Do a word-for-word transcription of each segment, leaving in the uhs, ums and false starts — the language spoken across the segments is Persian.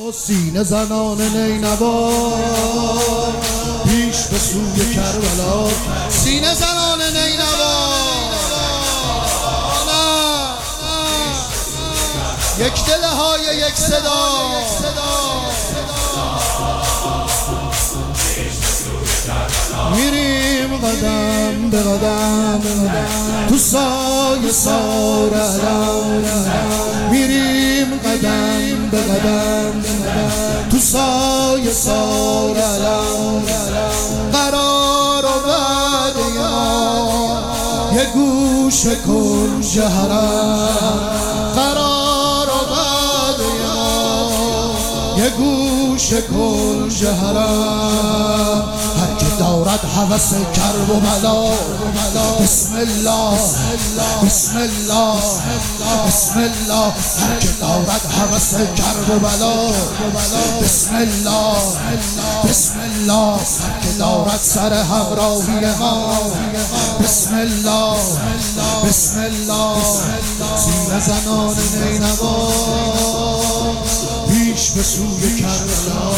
سینه زنان نینوا پیش به سوی کربلا، سینه زنان نینوا یک دل های یک صدا، میریم قدم به قدم تو سایه سار علم، میریم قدم به قدم تو سایه سار علم. قرار و وعده ما یه گوش کن جهرم، قرار و وعده ما یه گوش کن جهرم. هر که دارد هوس کرب و بلا، بسم الله بسم الله بسم الله. هر که دارد هوس کرب و بلا، بسم الله بسم الله. هر که دارد سر همراهی ما، بسم الله بسم الله. سینه زنان نینوا پیش به سوی کربلا،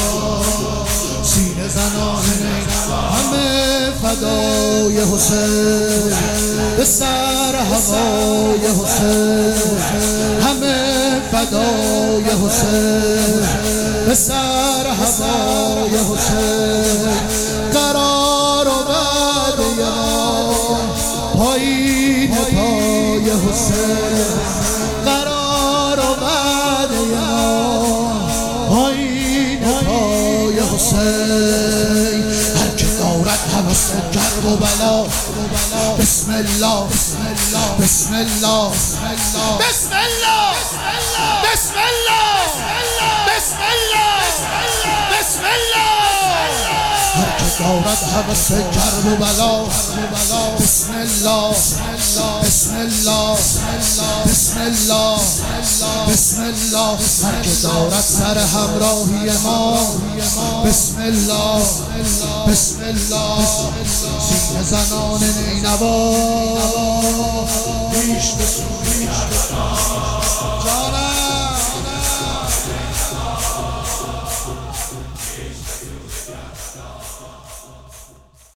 سینه زنان نینوا همه فدای حسین، به سر هوای حسین، همه فدای حسین، به سر هوای حسین. قرار و وعده ما پایین پای حسین، قرار و وعده ما پایین پای حسین. هر که دارد هوس کرب و بلا، بسم الله بسم الله بسم الله بسم الله بسم الله بسم الله بسم الله. هر که دارد هوس کرب و بلا، بسم الله بسم الله بسم الله بسم الله. هر که دارد سر همراهی ما، بسم الله بسم الله. سینه زنان نینوا پیش به سوی